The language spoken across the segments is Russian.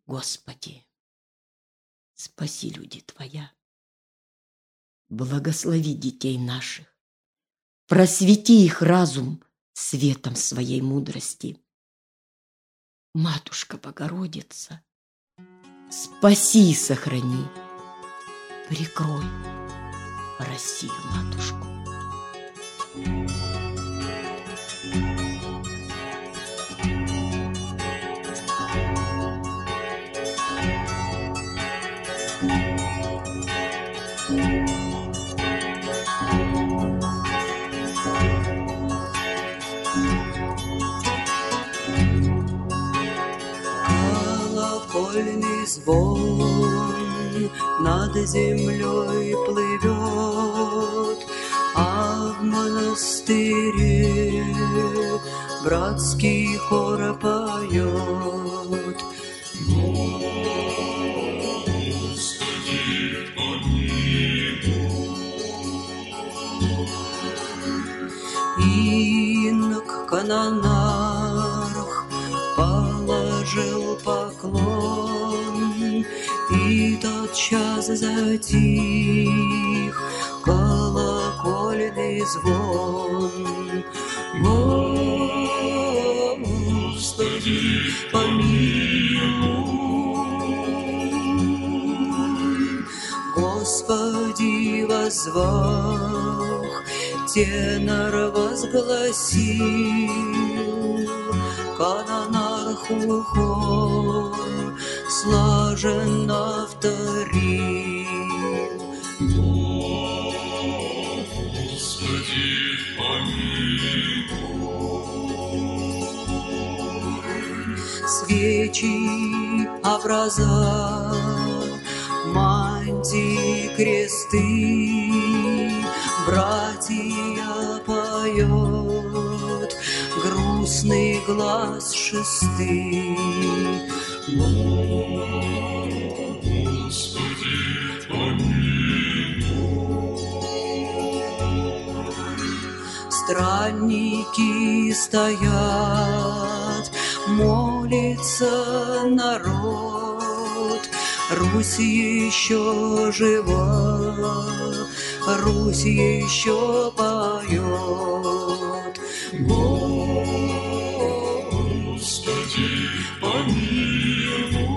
Господи, спаси люди Твоя, благослови детей наших, просвети их разум светом своей мудрости. Матушка Богородица, спаси и сохрани, прикрой Россию, матушку. Колокольный звон над землей плывет, а в монастыре братский хор поет. Господи, помилуй. Инок канонарх положил поклон, и тотчас затих колокольный звон. Господи, помилуй. Господи, воззвах, тенор возгласил, канонарху хор слаженно вторил. Господи, помилуй. Свечи, образа, мантии, кресты, братья поет грустный глаз шесты. Господи, помилуй. Странники стоят, молится народ. Русь еще жива, Русь еще поет. Господи, помилуй.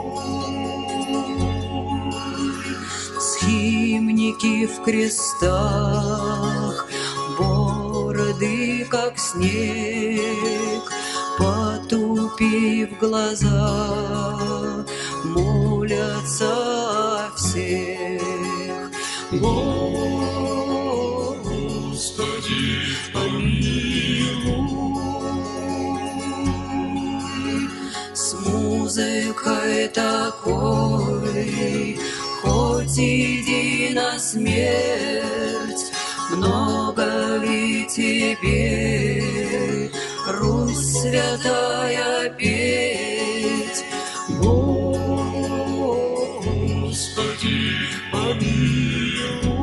Схимники в крестах, бороды как снег, потупив глаза, молятся о всех. Господи, помилуй. С музыкой такой, хоть иди на смерть, много ли тебе, Русь святая, петь? Господи, помилуй.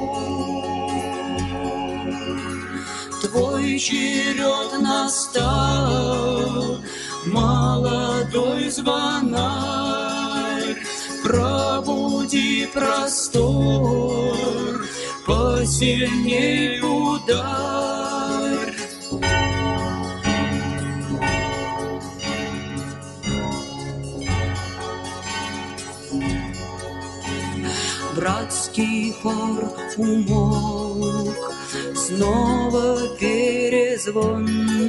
Твой черед настал, молодой звонарь, пробуди простор, посильней ударь. Братский хор умолк, снова перезвон,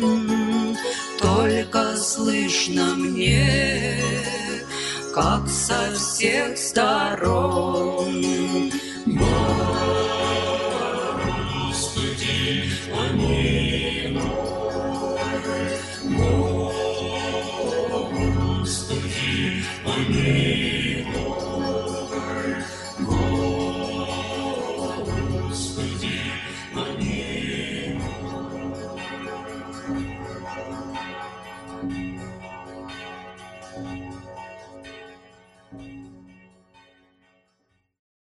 только слышно мне, как со всех сторон. Господи, помилуй.